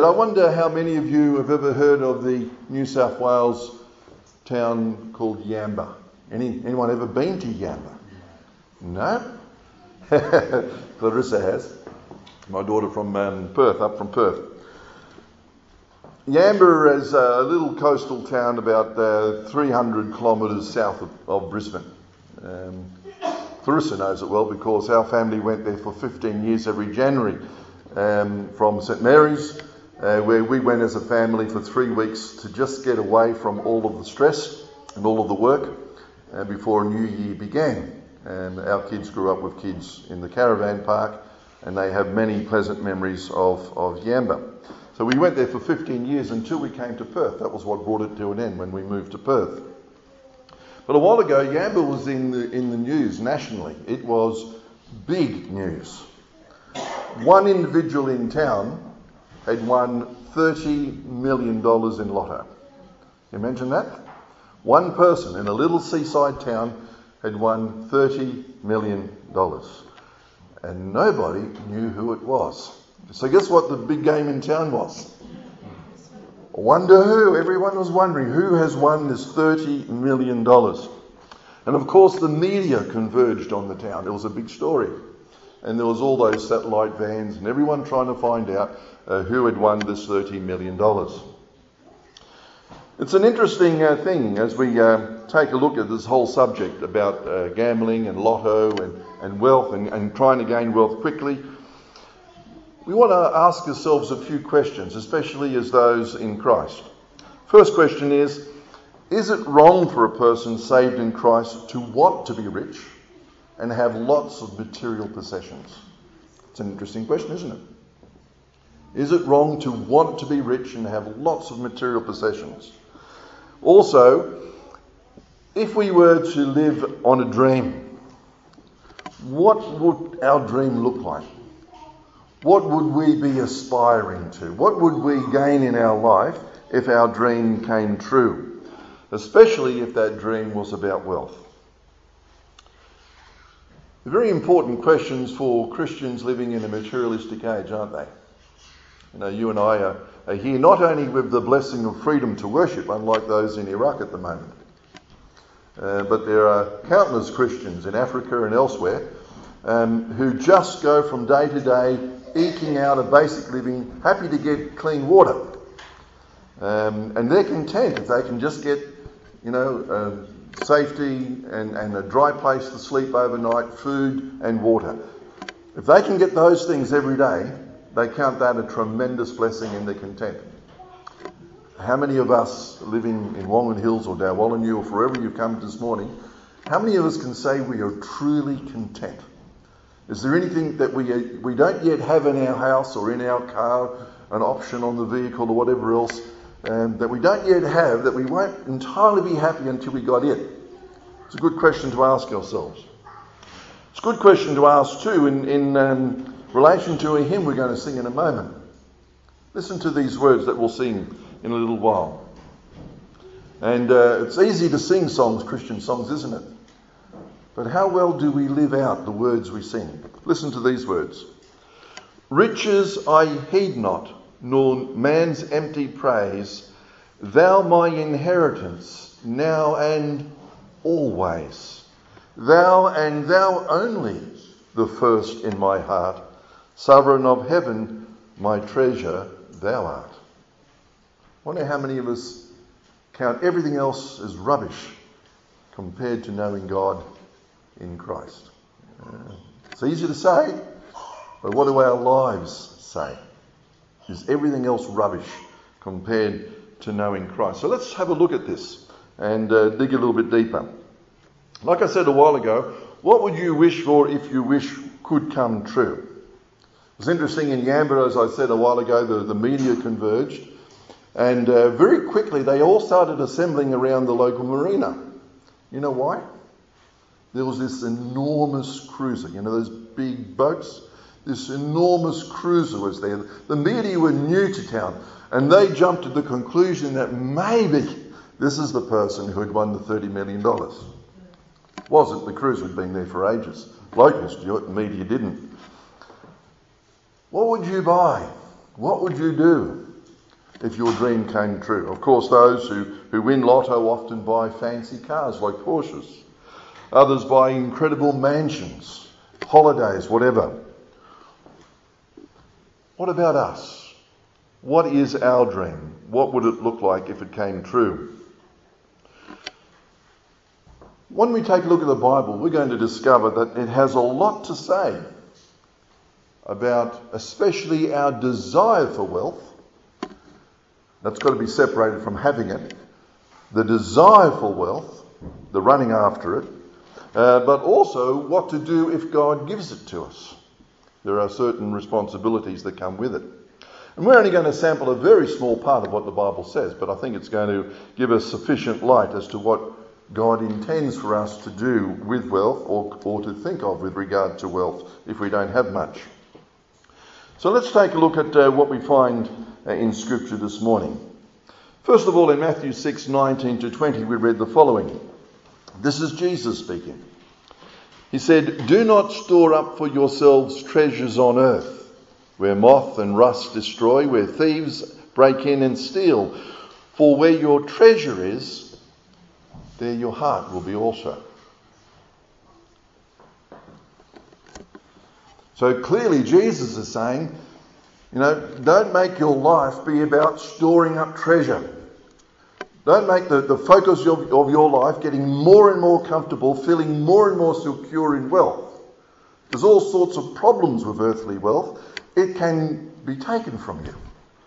I wonder how many of you have ever heard of the New South Wales town called Yamba. Anyone ever been to Yamba? No? Clarissa has. My daughter from Perth, up from Perth. Yamba is a little coastal town about 300 kilometres south of Brisbane. Clarissa knows it well because our family went there for 15 years every January from St Mary's, where we went as a family for 3 weeks to just get away from all of the stress and all of the work before a new year began. And our kids grew up with kids in the caravan park, and they have many pleasant memories of Yamba. So we went there for 15 years until we came to Perth. That was what brought it to an end when we moved to Perth. But a while ago, Yamba was in the news nationally. It was big news. One individual in town had won $30 million in lotto. Can you imagine that? One person in a little seaside town had won $30 million. And nobody knew who it was. So guess what the big game in town was? I wonder who. Everyone was wondering who has won this $30 million. And of course the media converged on the town. It was a big story. And there was all those satellite vans and everyone trying to find out who had won this $30 million. It's an interesting thing as we take a look at this whole subject about gambling and lotto and wealth and trying to gain wealth quickly. We want to ask ourselves a few questions, especially as those in Christ. First question is it wrong for a person saved in Christ to want to be rich and have lots of material possessions? It's an interesting question, isn't it? Is it wrong to want to be rich and have lots of material possessions? Also, if we were to live on a dream, what would our dream look like? What would we be aspiring to? What would we gain in our life if our dream came true? Especially if that dream was about wealth. Very important questions for Christians living in a materialistic age, aren't they? You know, you and I are here not only with the blessing of freedom to worship, unlike those in Iraq at the moment, but there are countless Christians in Africa and elsewhere who just go from day to day eking out a basic living, happy to get clean water. And they're content if they can just get, safety and a dry place to sleep overnight, food and water. If they can get those things every day, they count that a tremendous blessing and they're content. How many of us living in Wongan Hills or Darwallinu or wherever you've come this morning, how many of us can say we are truly content? Is there anything that we don't yet have in our house or in our car, an option on the vehicle or whatever else, that we don't yet have, that we won't entirely be happy until we got it? It's a good question to ask ourselves. It's a good question to ask too in relation to a hymn we're going to sing in a moment. Listen to these words that we'll sing in a little while. And it's easy to sing songs, Christian songs, isn't it? But how well do we live out the words we sing? Listen to these words. Riches I heed not, nor man's empty praise. Thou my inheritance, now and always. Thou and thou only, the first in my heart. Sovereign of heaven, my treasure thou art. I wonder how many of us count everything else as rubbish compared to knowing God in Christ. It's easy to say, but what do our lives say? Is everything else rubbish compared to knowing Christ? So let's have a look at this and dig a little bit deeper. Like I said a while ago, what would you wish for if you wish could come true? It was interesting in Yamba, as I said a while ago, the media converged, and very quickly they all started assembling around the local marina. You know why? There was this enormous cruiser, those big boats? This enormous cruiser was there. The media were new to town, and they jumped to the conclusion that maybe this is the person who had won the $30 million. It wasn't. The cruiser had been there for ages. Locals knew it, the media didn't. What would you buy? What would you do if your dream came true. Of course, those who win lotto often buy fancy cars like Porsches. Others buy incredible mansions, holidays, whatever. What about us? What is our dream? What would it look like if it came true? When we take a look at the Bible, we're going to discover that it has a lot to say about especially our desire for wealth. That's got to be separated from having it. The desire for wealth, the running after it, but also what to do if God gives it to us. There are certain responsibilities that come with it. And we're only going to sample a very small part of what the Bible says, but I think it's going to give us sufficient light as to what God intends for us to do with wealth or to think of with regard to wealth if we don't have much. So let's take a look at what we find in Scripture this morning. First of all, in Matthew 6:19 to 20, we read the following. This is Jesus speaking. He said, "Do not store up for yourselves treasures on earth, where moth and rust destroy, where thieves break in and steal. For where your treasure is, there your heart will be also." So clearly Jesus is saying, don't make your life be about storing up treasure. Don't make the focus of your life getting more and more comfortable, feeling more and more secure in wealth. There's all sorts of problems with earthly wealth. It can be taken from you.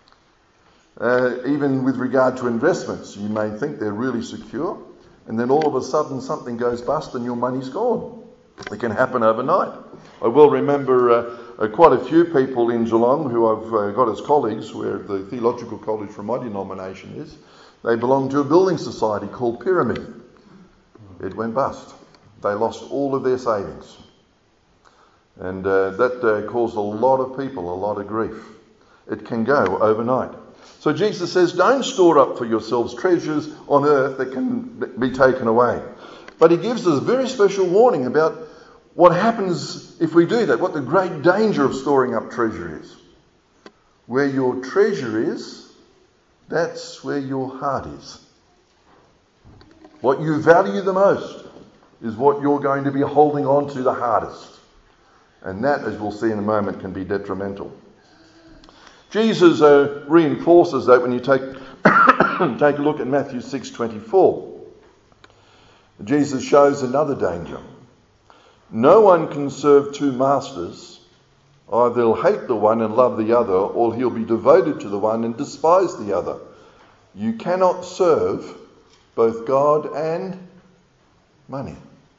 Even with regard to investments, you may think they're really secure, and then all of a sudden something goes bust and your money's gone. It can happen overnight. I will remember quite a few people in Geelong who I've got as colleagues, where the theological college from my denomination is. They belong to a building society called Pyramid. It went bust. They lost all of their savings. And that caused a lot of people a lot of grief. It can go overnight. So Jesus says, don't store up for yourselves treasures on earth that can be taken away. But he gives us a very special warning about what happens if we do that, what the great danger of storing up treasure is. Where your treasure is, that's where your heart is. What you value the most is what you're going to be holding on to the hardest. And that, as we'll see in a moment, can be detrimental. Jesus reinforces that when you take a look at Matthew 6:24. Jesus shows another danger. No one can serve two masters. Either he'll hate the one and love the other, or he'll be devoted to the one and despise the other. You cannot serve both God and money.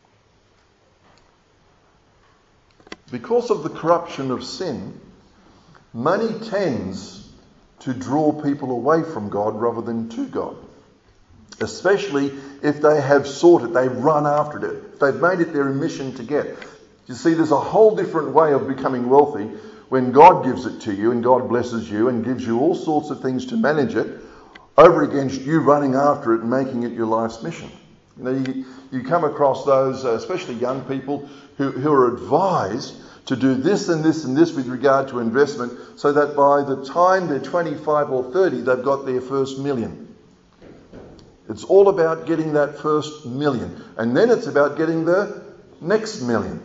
Because of the corruption of sin, money tends to draw people away from God rather than to God. Especially if they have sought it, they've run after it, they've made it their mission to get. You see, there's a whole different way of becoming wealthy when God gives it to you and God blesses you and gives you all sorts of things to manage it, over against you running after it and making it your life's mission. You come across those, especially young people, who are advised to do this and this and this with regard to investment, so that by the time they're 25 or 30, they've got their first million. It's all about getting that first million. And then it's about getting the next million.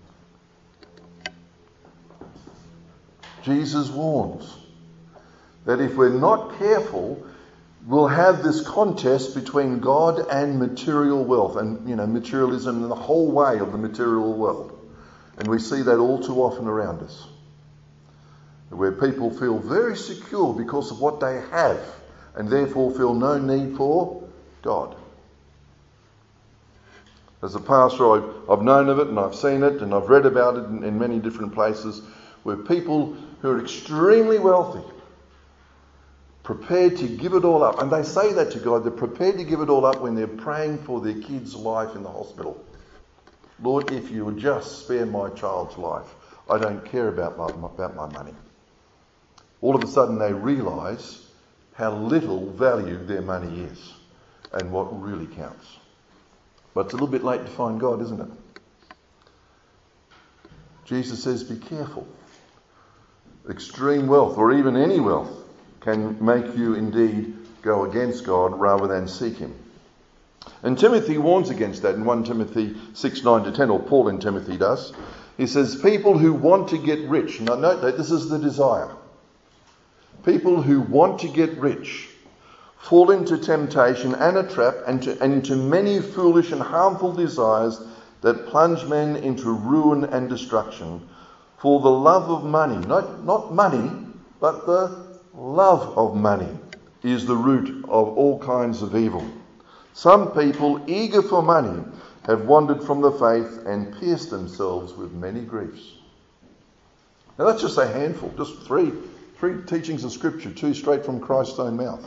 Jesus warns that if we're not careful, we'll have this contest between God and material wealth and, materialism and the whole way of the material world. And we see that all too often around us, where people feel very secure because of what they have and therefore feel no need for God. As a pastor, I've known of it and I've seen it and I've read about it in many different places, where people who are extremely wealthy, prepared to give it all up, and they say that to God, they're prepared to give it all up when they're praying for their kid's life in the hospital. Lord, if you would just spare my child's life, I don't care about my money. All of a sudden they realise how little value their money is and what really counts. But it's a little bit late to find God, isn't it? Jesus says, be careful. Extreme wealth, or even any wealth, can make you indeed go against God rather than seek him. And Timothy warns against that in 1 Timothy 6:9-10, or Paul in Timothy does. He says, people who want to get rich, now note that this is the desire. People who want to get rich fall into temptation and a trap and into many foolish and harmful desires that plunge men into ruin and destruction. For the love of money, not money, but the love of money is the root of all kinds of evil. Some people, eager for money, have wandered from the faith and pierced themselves with many griefs. Now that's just a handful, just three teachings of Scripture, 2 straight from Christ's own mouth.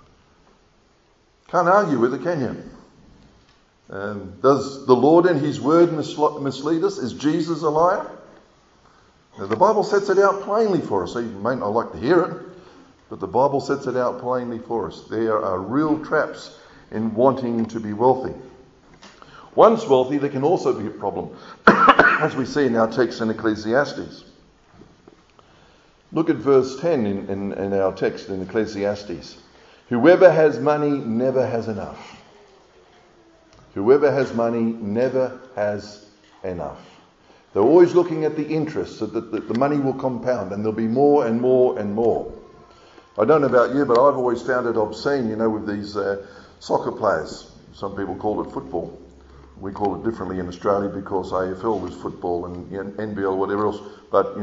Can't argue with it, can you? Does the Lord and his word mislead us? Is Jesus a liar? Now, the Bible sets it out plainly for us. So you may not like to hear it, but the Bible sets it out plainly for us. There are real traps in wanting to be wealthy. Once wealthy, there can also be a problem, as we see in our text in Ecclesiastes. Look at verse 10 in our text in Ecclesiastes. Whoever has money never has enough. Whoever has money never has enough. They're always looking at the interest, so that the money will compound and there'll be more and more and more. I don't know about you, but I've always found it obscene, with these soccer players. Some people call it football. We call it differently in Australia because AFL was football and NBL, whatever else, but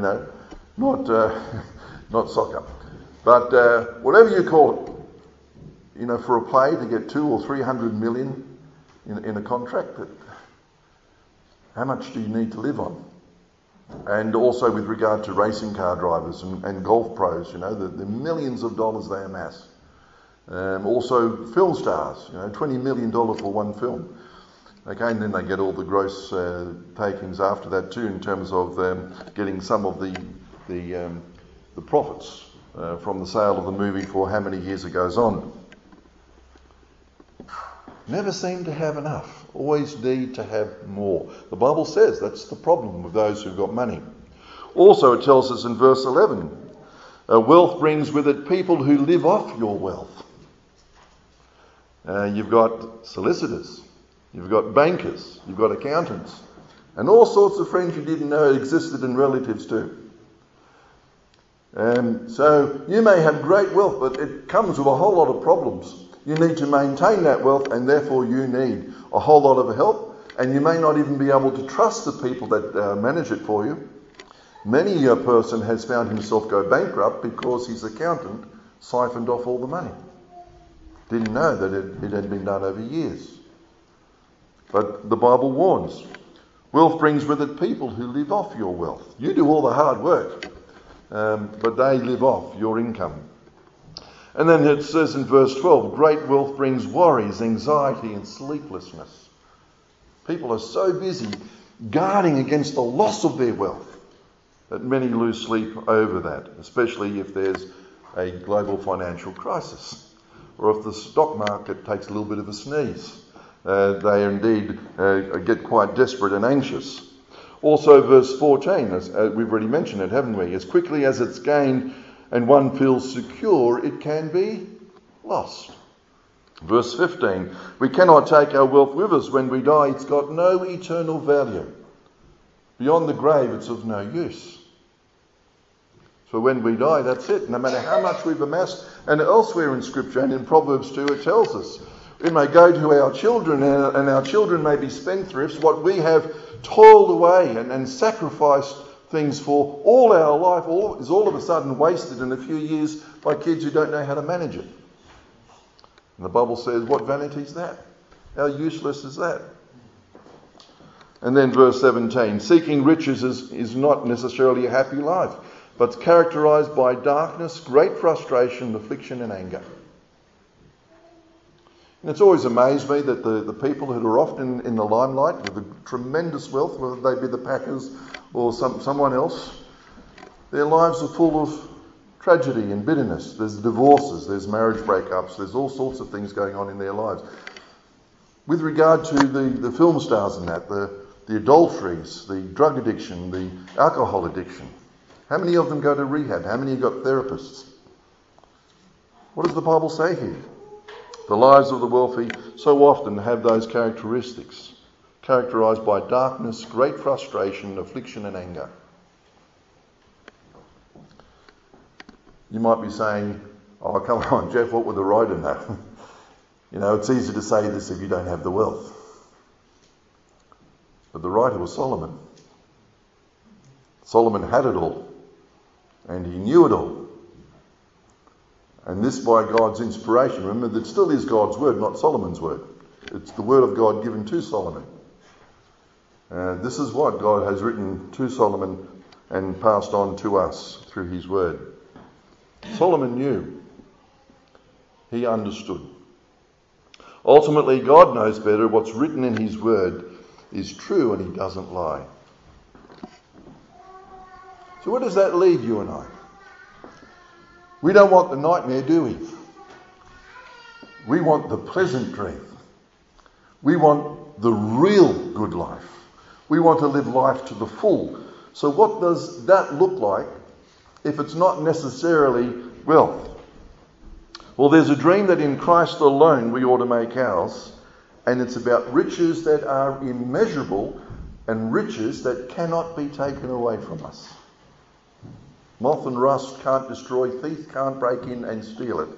not soccer. But whatever you call it, for a play to get 200 or 300 million in a contract, how much do you need to live on? And also with regard to racing car drivers and golf pros, the millions of dollars they amass. Also film stars, $20 million for one film. Okay, and then they get all the gross takings after that too, in terms of getting some of the profits from the sale of the movie for how many years it goes on. Never seem to have enough. Always need to have more. The Bible says that's the problem with those who've got money. Also, it tells us in verse 11, wealth brings with it people who live off your wealth. You've got solicitors. You've got bankers, you've got accountants, and all sorts of friends you didn't know existed, and relatives too. So you may have great wealth, but it comes with a whole lot of problems. You need to maintain that wealth, and therefore you need a whole lot of help, and you may not even be able to trust the people that manage it for you. Many a person has found himself go bankrupt because his accountant siphoned off all the money. Didn't know that it had been done over years. But the Bible warns, wealth brings with it people who live off your wealth. You do all the hard work, but they live off your income. And then it says in verse 12, great wealth brings worries, anxiety and sleeplessness. People are so busy guarding against the loss of their wealth that many lose sleep over that, especially if there's a global financial crisis or if the stock market takes a little bit of a sneeze. They indeed get quite desperate and anxious. Also verse 14, as we've already mentioned it, haven't we? As quickly as it's gained and one feels secure, it can be lost. Verse 15, we cannot take our wealth with us when we die. It's got no eternal value. Beyond the grave, it's of no use. So when we die, that's it. No matter how much we've amassed. And elsewhere in Scripture and in Proverbs 2, it tells us, we may go to our children, and our children may be spendthrifts. What we have toiled away and sacrificed things for all our life is all of a sudden wasted in a few years by kids who don't know how to manage it. And the Bible says, what vanity is that? How useless is that? And then verse 17, seeking riches is not necessarily a happy life, but it's characterised by darkness, great frustration, affliction and anger. And it's always amazed me that the people who are often in the limelight with the tremendous wealth, whether they be the Packers or someone else, their lives are full of tragedy and bitterness. There's divorces, there's marriage breakups, there's all sorts of things going on in their lives. With regard to the film stars and that, the adulteries, the drug addiction, the alcohol addiction, how many of them go to rehab? How many have got therapists? What does the Bible say here? The lives of the wealthy so often have those characteristics, characterised by darkness, great frustration, affliction and anger. You might be saying, oh, come on, Jeff, what would the writer know? You know, it's easy to say this if you don't have the wealth. But the writer was Solomon. Solomon had it all, and he knew it all. And this by God's inspiration. Remember, that still is God's word, not Solomon's word. It's the word of God given to Solomon. This is what God has written to Solomon and passed on to us through his word. Solomon knew. He understood. Ultimately, God knows better. What's written in his word is true and he doesn't lie. So where does that leave you and I? We don't want the nightmare, do we? We want the pleasant dream. We want the real good life. We want to live life to the full. So what does that look like if it's not necessarily wealth? Well, there's a dream that in Christ alone we ought to make ours, and it's about riches that are immeasurable and riches that cannot be taken away from us. Moth and rust can't destroy, thief can't break in and steal it.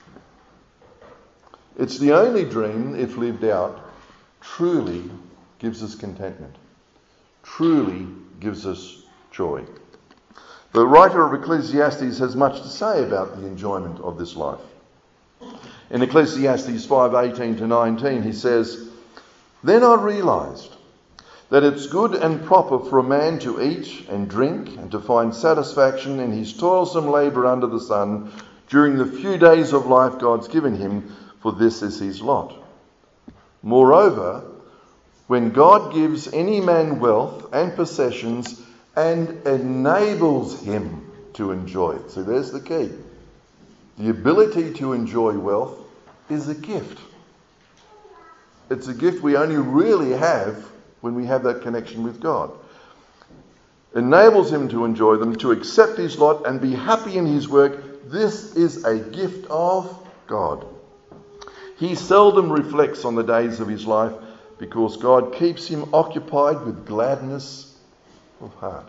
It's the only dream, if lived out, truly gives us contentment, truly gives us joy. The writer of Ecclesiastes has much to say about the enjoyment of this life. In Ecclesiastes 5:18-19, he says, "Then I realised that it's good and proper for a man to eat and drink and to find satisfaction in his toilsome labour under the sun during the few days of life God's given him, for this is his lot. Moreover, when God gives any man wealth and possessions and enables him to enjoy it." So there's the key. The ability to enjoy wealth is a gift. It's a gift we only really have when we have that connection with God. Enables him to enjoy them, to accept his lot and be happy in his work. This is a gift of God. He seldom reflects on the days of his life because God keeps him occupied with gladness of heart.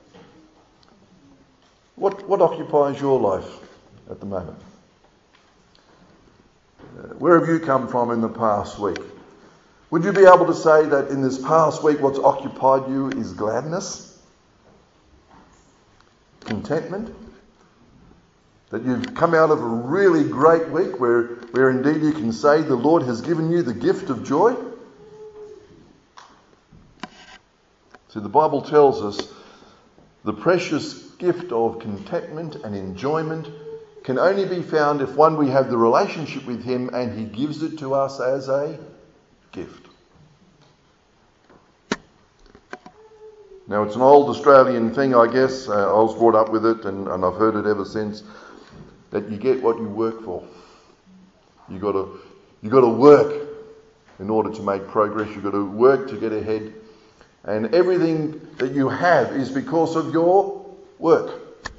What occupies your life at the moment? Where have you come from in the past week? Would you be able to say that in this past week what's occupied you is gladness? Contentment? That you've come out of a really great week where indeed you can say the Lord has given you the gift of joy? See, the Bible tells us the precious gift of contentment and enjoyment can only be found if, one, we have the relationship with him and he gives it to us as a gift. Now, it's an old Australian thing, I guess. I was brought up with it and I've heard it ever since, that you get what you work for. You got to work in order to make progress. You've got to work to get ahead. And everything that you have is because of your work.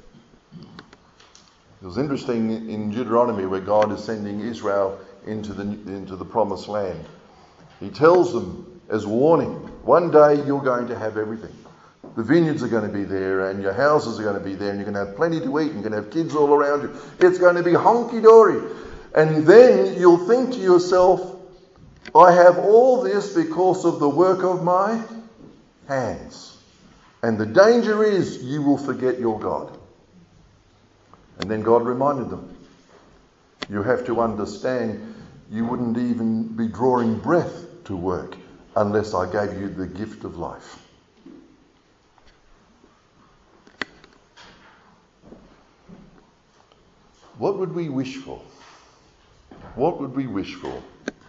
It was interesting in Deuteronomy where God is sending Israel into the promised land. He tells them as a warning, one day you're going to have everything. The vineyards are going to be there and your houses are going to be there and you're going to have plenty to eat and you're going to have kids all around you. It's going to be honky-dory. And then you'll think to yourself, I have all this because of the work of my hands. And the danger is you will forget your God. And then God reminded them, you have to understand you wouldn't even be drawing breath to work unless I gave you the gift of life. What would we wish for? What would we wish for?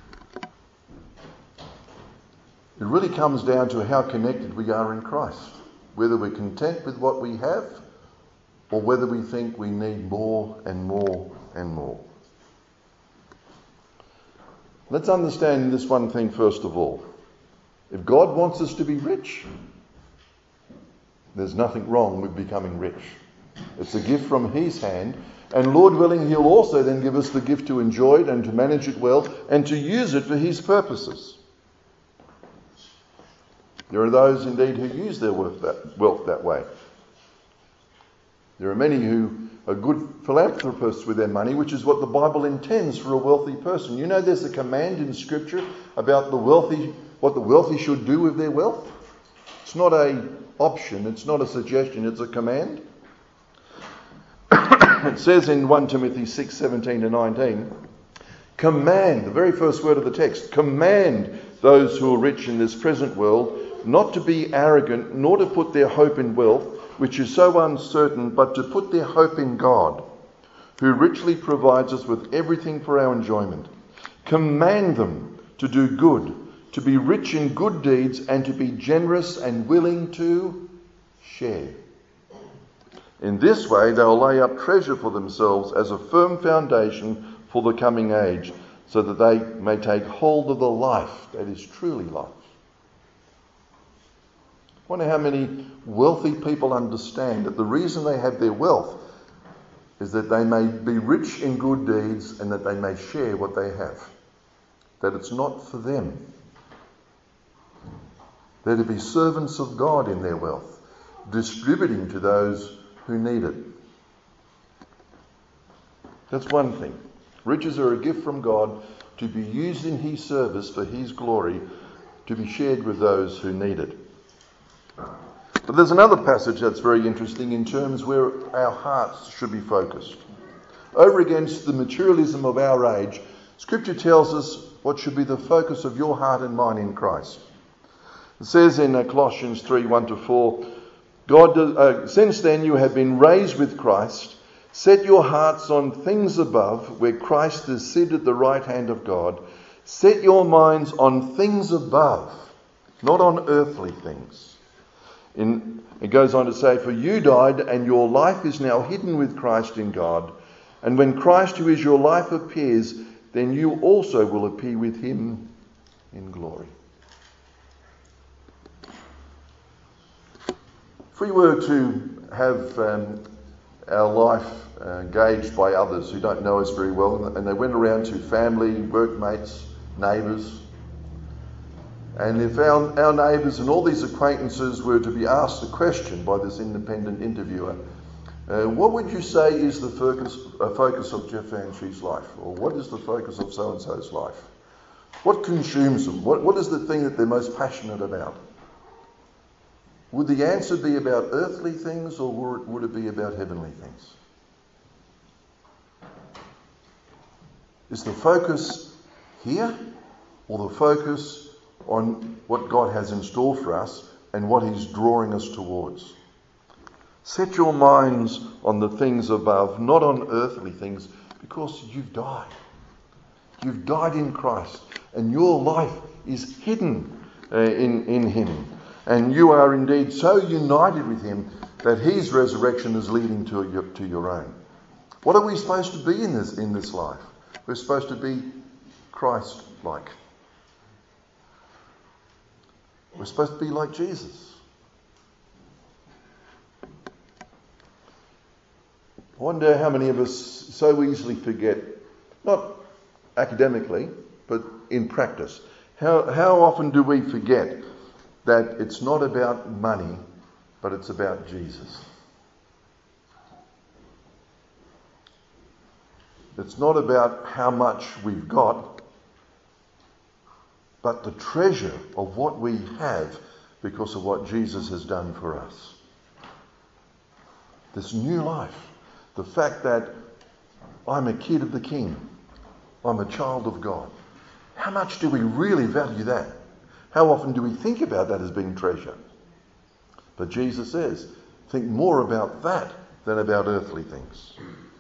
It really comes down to how connected we are in Christ. Whether we're content with what we have or whether we think we need more and more and more. Let's understand this one thing first of all. If God wants us to be rich, there's nothing wrong with becoming rich. It's a gift from his hand, And Lord willing, he'll also then give us the gift to enjoy it and to manage it well and to use it for his purposes. There are those indeed who use their wealth that way. There are many who are good philanthropists with their money, which is what the Bible intends for a wealthy person. You know, there's a command in Scripture about what the wealthy should do with their wealth. It's not an option, it's not a suggestion, it's a command. It says in 1 Timothy 6:17-19, command, the very first word of the text, command those who are rich in this present world not to be arrogant, nor to put their hope in wealth, which is so uncertain, but to put their hope in God, who richly provides us with everything for our enjoyment. Command them to do good, to be rich in good deeds, and to be generous and willing to share. In this way, they'll lay up treasure for themselves as a firm foundation for the coming age, so that they may take hold of the life that is truly life. I wonder how many wealthy people understand that the reason they have their wealth is that they may be rich in good deeds and that they may share what they have. That it's not for them. They're to be servants of God in their wealth, distributing to those who need it. That's one thing. Riches are a gift from God to be used in his service for his glory, to be shared with those who need it. But there's another passage that's very interesting in terms where our hearts should be focused. Over against the materialism of our age, Scripture tells us what should be the focus of your heart and mine in Christ. It says in Colossians 3:1-4, since then you have been raised with Christ. Set your hearts on things above, where Christ is seated at the right hand of God. Set your minds on things above, not on earthly things. It goes on to say, for you died, and your life is now hidden with Christ in God. And when Christ, who is your life, appears, then you also will appear with him in glory. If we were to have our life gauged by others who don't know us very well, and they went around to family, workmates, neighbours, and if our neighbours and all these acquaintances were to be asked a question by this independent interviewer, what would you say is the focus of Jeff Anshi's life? Or what is the focus of so-and-so's life? What consumes them? What is the thing that they're most passionate about? Would the answer be about earthly things, or would it be about heavenly things? Is the focus here, or the focus on what God has in store for us and what he's drawing us towards? Set your minds on the things above, not on earthly things, because you've died. You've died in Christ, and your life is hidden in him. And you are indeed so united with him that his resurrection is leading to your own. What are we supposed to be in this life? We're supposed to be Christ-like. We're supposed to be like Jesus. I wonder how many of us so easily forget, not academically, but in practice. How often do we forget that it's not about money, but it's about Jesus? It's not about how much we've got, but the treasure of what we have because of what Jesus has done for us. This new life, the fact that I'm a kid of the King, I'm a child of God. How much do we really value that? How often do we think about that as being treasure? But Jesus says, think more about that than about earthly things.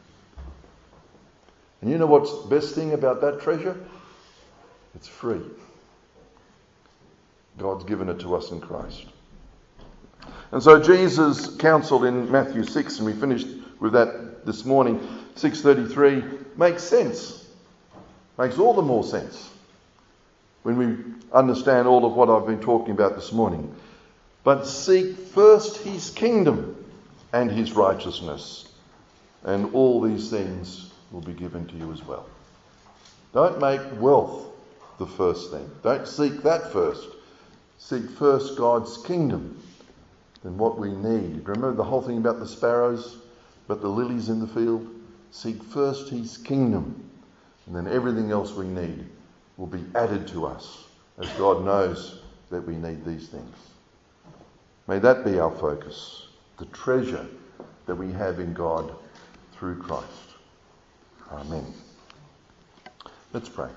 And you know what's the best thing about that treasure? It's free. God's given it to us in Christ. And so Jesus' counsel in Matthew 6, and we finished with that this morning, 6:33, makes sense. Makes all the more sense when we understand all of what I've been talking about this morning. But seek first his kingdom and his righteousness, and all these things will be given to you as well. Don't make wealth the first thing. Don't seek that first. Seek first God's kingdom and what we need. Remember the whole thing about the sparrows, about the lilies in the field? Seek first his kingdom, and then everything else we need will be added to us, as God knows that we need these things. May that be our focus, the treasure that we have in God through Christ. Amen. Let's pray.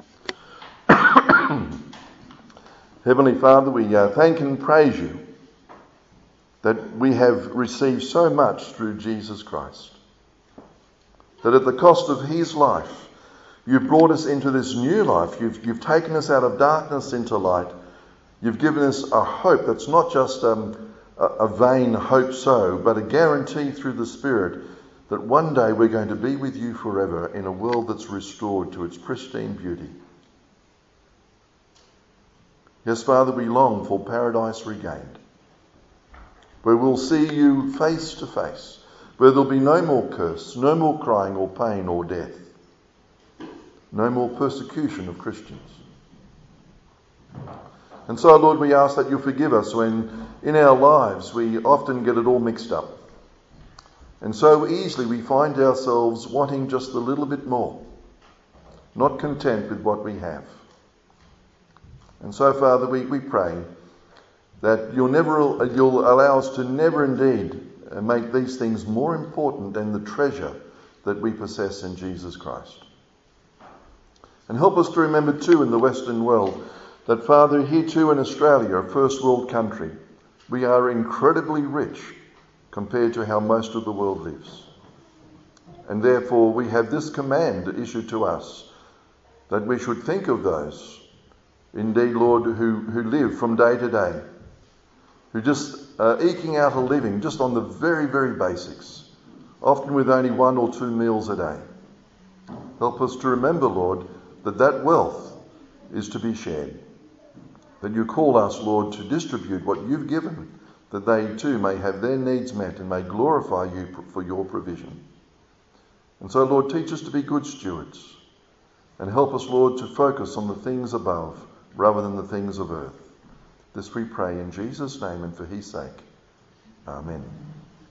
Heavenly Father, we thank and praise you that we have received so much through Jesus Christ. That at the cost of his life, you've brought us into this new life. You've taken us out of darkness into light. You've given us a hope that's not just a vain hope so, but a guarantee through the Spirit that one day we're going to be with you forever in a world that's restored to its pristine beauty. Yes, Father, we long for paradise regained, where we'll see you face to face, where there'll be no more curse, no more crying or pain or death, no more persecution of Christians. And so, Lord, we ask that you forgive us when in our lives we often get it all mixed up. And so easily we find ourselves wanting just a little bit more, not content with what we have. And so, Father, we pray that you'll allow us to never indeed make these things more important than the treasure that we possess in Jesus Christ. And help us to remember too in the Western world that, Father, here too in Australia, a first world country, we are incredibly rich compared to how most of the world lives. And therefore we have this command issued to us that we should think of those, indeed, Lord, who live from day to day, who just eking out a living just on the very, very basics, often with only 1 or 2 meals a day. Help us to remember, Lord, that wealth is to be shared. That you call us, Lord, to distribute what you've given, that they too may have their needs met and may glorify you for your provision. And so, Lord, teach us to be good stewards and help us, Lord, to focus on the things above rather than the things of earth. This we pray in Jesus' name and for his sake. Amen.